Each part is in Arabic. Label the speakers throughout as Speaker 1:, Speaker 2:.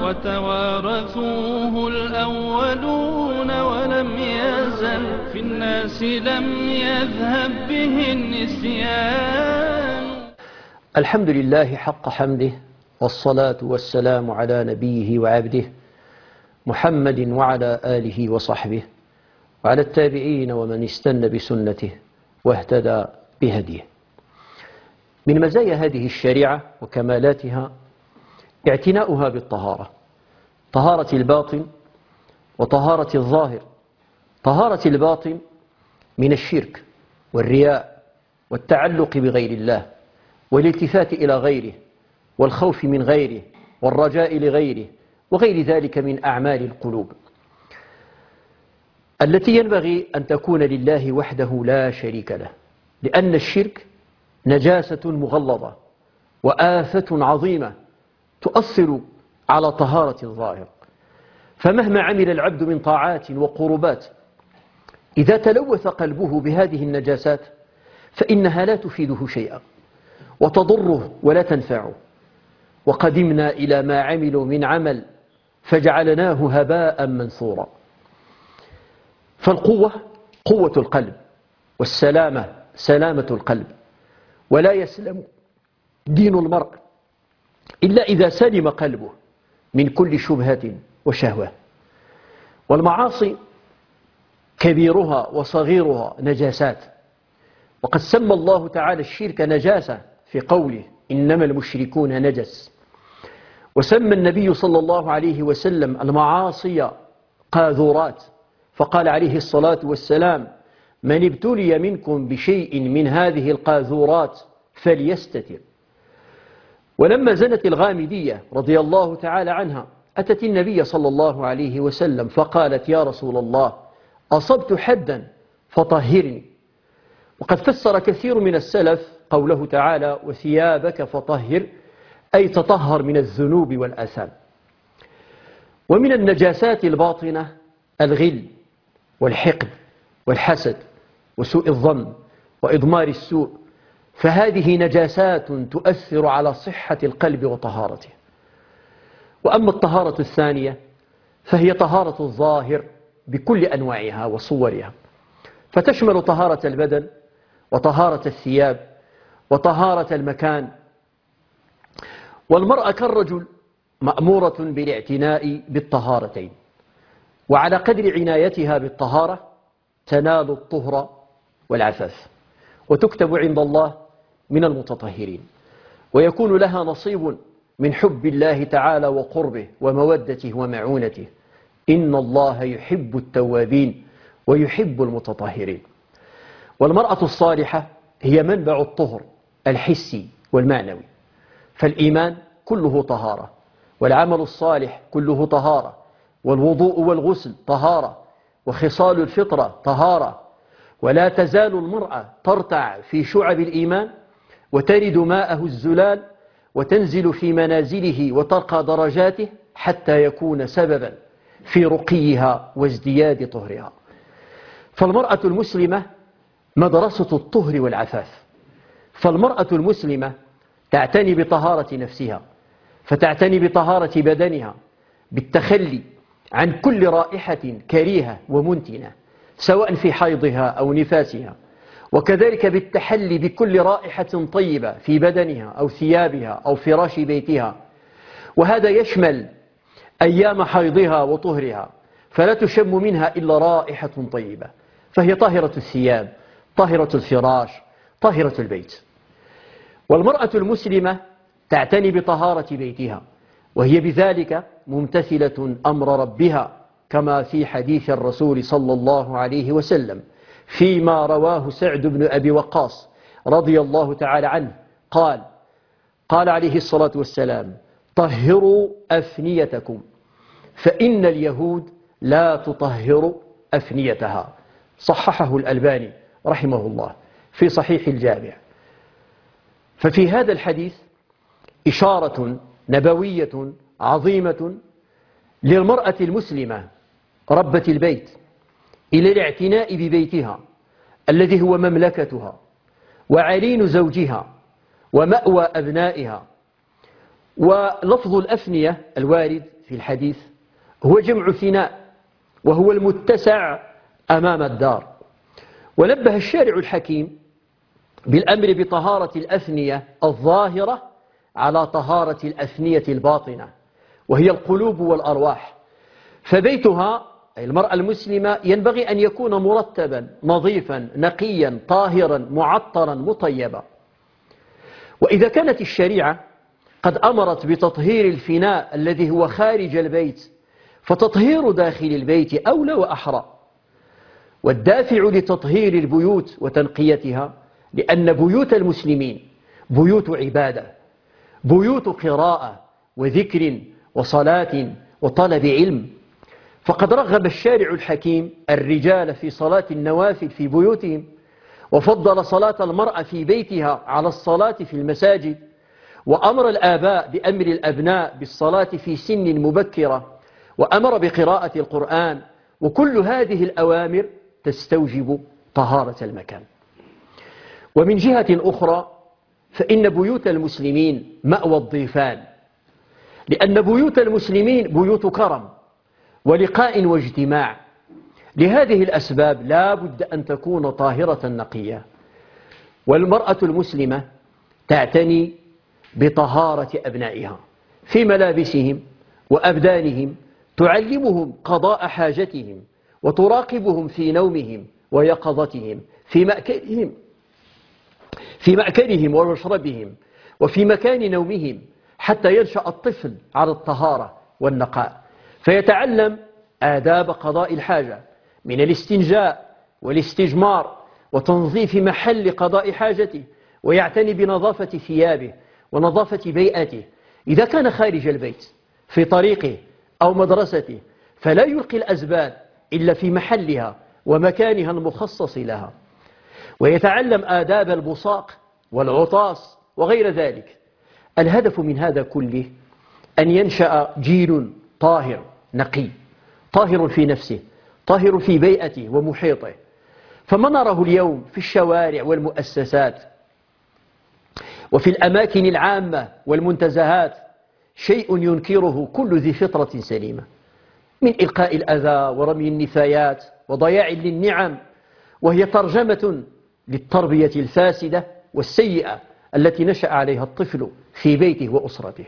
Speaker 1: وتوارثوه الأولون ولم يزل في الناس لم يذهب به النسيان.
Speaker 2: الحمد لله حق حمده، والصلاة والسلام على نبيه وعبده محمد وعلى آله وصحبه وعلى التابعين ومن استنى بسنته واهتدى بهديه. من مزايا هذه الشريعة وكمالاتها اعتناؤها بالطهارة، طهارة الباطن وطهارة الظاهر. طهارة الباطن من الشرك والرياء والتعلق بغير الله والالتفات إلى غيره والخوف من غيره والرجاء لغيره وغير ذلك من أعمال القلوب التي ينبغي أن تكون لله وحده لا شريك له، لأن الشرك نجاسة مغلظة وآفة عظيمة تؤثر على طهارة الظاهر. فمهما عمل العبد من طاعات وقربات إذا تلوث قلبه بهذه النجاسات فإنها لا تفيده شيئا وتضره ولا تنفعه. وقدمنا إلى ما عملوا من عمل فجعلناه هباء منثورا. فالقوة قوة القلب، والسلامة سلامة القلب، ولا يسلم دين المرء إلا إذا سلم قلبه من كل شبهة وشهوة. والمعاصي كبيرها وصغيرها نجاسات، وقد سمى الله تعالى الشرك نجاسة في قوله إنما المشركون نجس، وسمى النبي صلى الله عليه وسلم المعاصي قاذورات، فقال عليه الصلاة والسلام من ابتلي منكم بشيء من هذه القاذورات فليستتر. ولما زنت الغامدية رضي الله تعالى عنها أتت النبي صلى الله عليه وسلم فقالت يا رسول الله أصبت حدا فطهرني. وقد فسر كثير من السلف قوله تعالى وثيابك فطهر، أي تطهر من الذنوب والآثام. ومن النجاسات الباطنة الغل والحقد والحسد وسوء الظن وإضمار السوء، فهذه نجاسات تؤثر على صحة القلب وطهارته. وأما الطهارة الثانية فهي طهارة الظاهر بكل أنواعها وصورها، فتشمل طهارة البدن وطهارة الثياب وطهارة المكان. والمرأة كالرجل مأمورة بالاعتناء بالطهارتين، وعلى قدر عنايتها بالطهارة تنال الطهر والعفاف، وتكتب عند الله من المتطهرين، ويكون لها نصيب من حب الله تعالى وقربه ومودته ومعونته. إن الله يحب التوابين ويحب المتطهرين. والمرأة الصالحة هي منبع الطهر الحسي والمعنوي، فالإيمان كله طهارة، والعمل الصالح كله طهارة، والوضوء والغسل طهارة، وخصال الفطرة طهارة. ولا تزال المرأة ترتع في شعب الإيمان وترد ماءه الزلال وتنزل في منازله وترقى درجاته حتى يكون سببا في رقيها وازدياد طهرها. فالمرأة المسلمة مدرسة الطهر والعفاف. فالمرأة المسلمة تعتني بطهارة نفسها، فتعتني بطهارة بدنها بالتخلي عن كل رائحة كريهة ومنتنة سواء في حيضها أو نفاسها، وكذلك بالتحلي بكل رائحة طيبة في بدنها أو ثيابها أو فراش بيتها. وهذا يشمل أيام حيضها وطهرها، فلا تشم منها إلا رائحة طيبة، فهي طاهرة الثياب طاهرة الفراش طاهرة البيت. والمرأة المسلمة تعتني بطهارة بيتها، وهي بذلك ممتثلة أمر ربها، كما في حديث الرسول صلى الله عليه وسلم فيما رواه سعد بن أبي وقاص رضي الله تعالى عنه قال عليه الصلاة والسلام طهروا أفنيتكم فإن اليهود لا تطهر أفنيتها. صححه الألباني رحمه الله في صحيح الجامع. ففي هذا الحديث إشارة نبوية عظيمة للمرأة المسلمة ربة البيت إلى الاعتناء ببيتها الذي هو مملكتها وعرين زوجها ومأوى أبنائها. ولفظ الأفنية الوارد في الحديث هو جمع فناء، وهو المتسع أمام الدار. ونبه الشارع الحكيم بالأمر بطهارة الأفنية الظاهرة على طهارة الأفنية الباطنة، وهي القلوب والأرواح. فبيتها أي المرأة المسلمة ينبغي أن يكون مرتبا نظيفا نقيا طاهرا معطرا مطيبا. وإذا كانت الشريعة قد أمرت بتطهير الفناء الذي هو خارج البيت، فتطهير داخل البيت أولى وأحرى. والدافع لتطهير البيوت وتنقيتها لأن بيوت المسلمين بيوت عبادة، بيوت قراءة وذكر وصلاة وطلب علم. فقد رغب الشارع الحكيم الرجال في صلاة النوافل في بيوتهم، وفضل صلاة المرأة في بيتها على الصلاة في المساجد، وأمر الآباء بأمر الأبناء بالصلاة في سن مبكرة، وأمر بقراءة القرآن. وكل هذه الأوامر تستوجب طهارة المكان. ومن جهة أخرى فإن بيوت المسلمين مأوى الضيفان، لأن بيوت المسلمين بيوت كرم ولقاء واجتماع. لهذه الأسباب لا بد أن تكون طاهرة نقية. والمرأة المسلمة تعتني بطهارة أبنائها في ملابسهم وأبدانهم، تعلمهم قضاء حاجتهم، وتراقبهم في نومهم ويقظتهم، في مأكلهم ومشربهم، وفي مكان نومهم، حتى ينشأ الطفل على الطهارة والنقاء، فيتعلم آداب قضاء الحاجة من الاستنجاء والاستجمار وتنظيف محل قضاء حاجته، ويعتني بنظافة ثيابه ونظافة بيئته. إذا كان خارج البيت في طريقه أو مدرسته فلا يلقي الأزبال إلا في محلها ومكانها المخصص لها، ويتعلم آداب البصاق والعطاس وغير ذلك. الهدف من هذا كله أن ينشأ جيل طاهر نقي، طاهر في نفسه، طاهر في بيئته ومحيطه. فما نراه اليوم في الشوارع والمؤسسات وفي الأماكن العامة والمنتزهات شيء ينكره كل ذي فطرة سليمة، من إلقاء الأذى ورمي النفايات وضياع للنعم، وهي ترجمة للتربية الفاسدة والسيئة التي نشأ عليها الطفل في بيته وأسرته.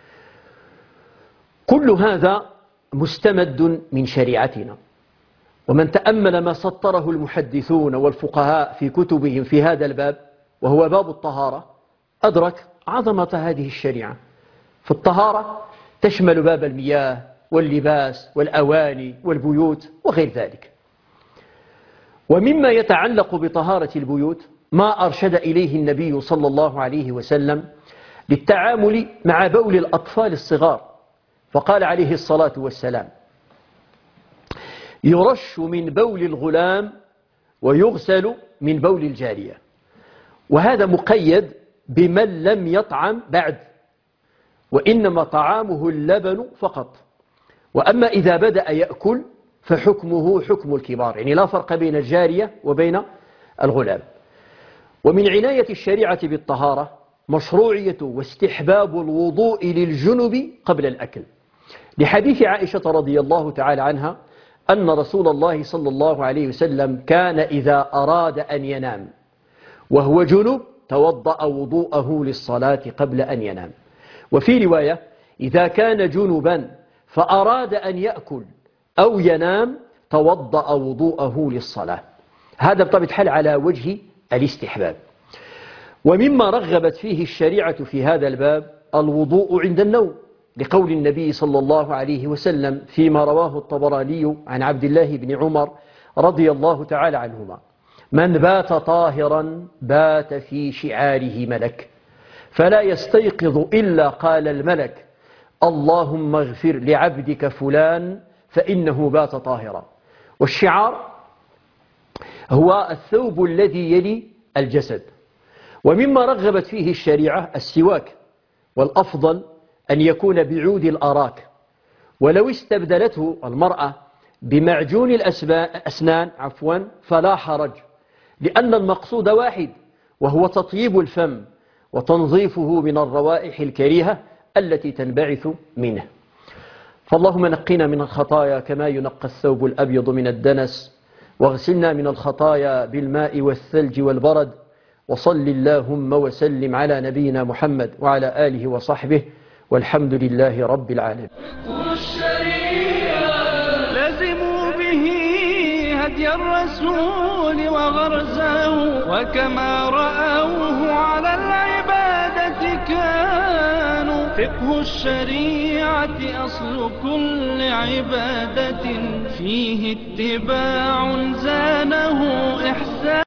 Speaker 2: كل هذا مستمد من شريعتنا. ومن تأمل ما سطره المحدثون والفقهاء في كتبهم في هذا الباب، وهو باب الطهارة، أدرك عظمة هذه الشريعة. فالطهارة تشمل باب المياه واللباس والأواني والبيوت وغير ذلك. ومما يتعلق بطهارة البيوت ما أرشد إليه النبي صلى الله عليه وسلم للتعامل مع بول الأطفال الصغار، فقال عليه الصلاة والسلام: يرش من بول الغلام ويغسل من بول الجارية. وهذا مقيد بمن لم يطعم بعد، وإنما طعامه اللبن فقط. وأما إذا بدأ يأكل فحكمه حكم الكبار، يعني لا فرق بين الجارية وبين الغلام. ومن عناية الشريعة بالطهارة مشروعية واستحباب الوضوء للجنب قبل الأكل، لحديث عائشة رضي الله تعالى عنها أن رسول الله صلى الله عليه وسلم كان إذا أراد أن ينام وهو جنب توضأ وضوءه للصلاة قبل أن ينام. وفي رواية: إذا كان جنبا فأراد أن يأكل أو ينام توضأ وضوءه للصلاة. هذا بطبيعة الحال على وجه الاستحباب. ومما رغبت فيه الشريعة في هذا الباب الوضوء عند النوم، لقول النبي صلى الله عليه وسلم فيما رواه الطبراني عن عبد الله بن عمر رضي الله تعالى عنهما: من بات طاهرا بات في شعاره ملك، فلا يستيقظ إلا قال الملك: اللهم اغفر لعبدك فلان فإنه بات طاهرا. والشعار هو الثوب الذي يلي الجسد. ومما رغبت فيه الشريعة السواك، والأفضل أن يكون بعود الأراك، ولو استبدلته المرأة بمعجون الأسنان فلا حرج، لأن المقصود واحد، وهو تطيب الفم وتنظيفه من الروائح الكريهة التي تنبعث منه. فاللهم نقنا من الخطايا كما ينقى الثوب الأبيض من الدنس، واغسلنا من الخطايا بالماء والثلج والبرد. وصل اللهم وسلم على نبينا محمد وعلى آله وصحبه، والحمد لله رب العالمين.
Speaker 1: لزموا به هدي الرسول وغرزه، وكما رأوه على العبادة كانوا. فقه الشريعة أصل كل عبادة، فيه اتباع زانه إحسان.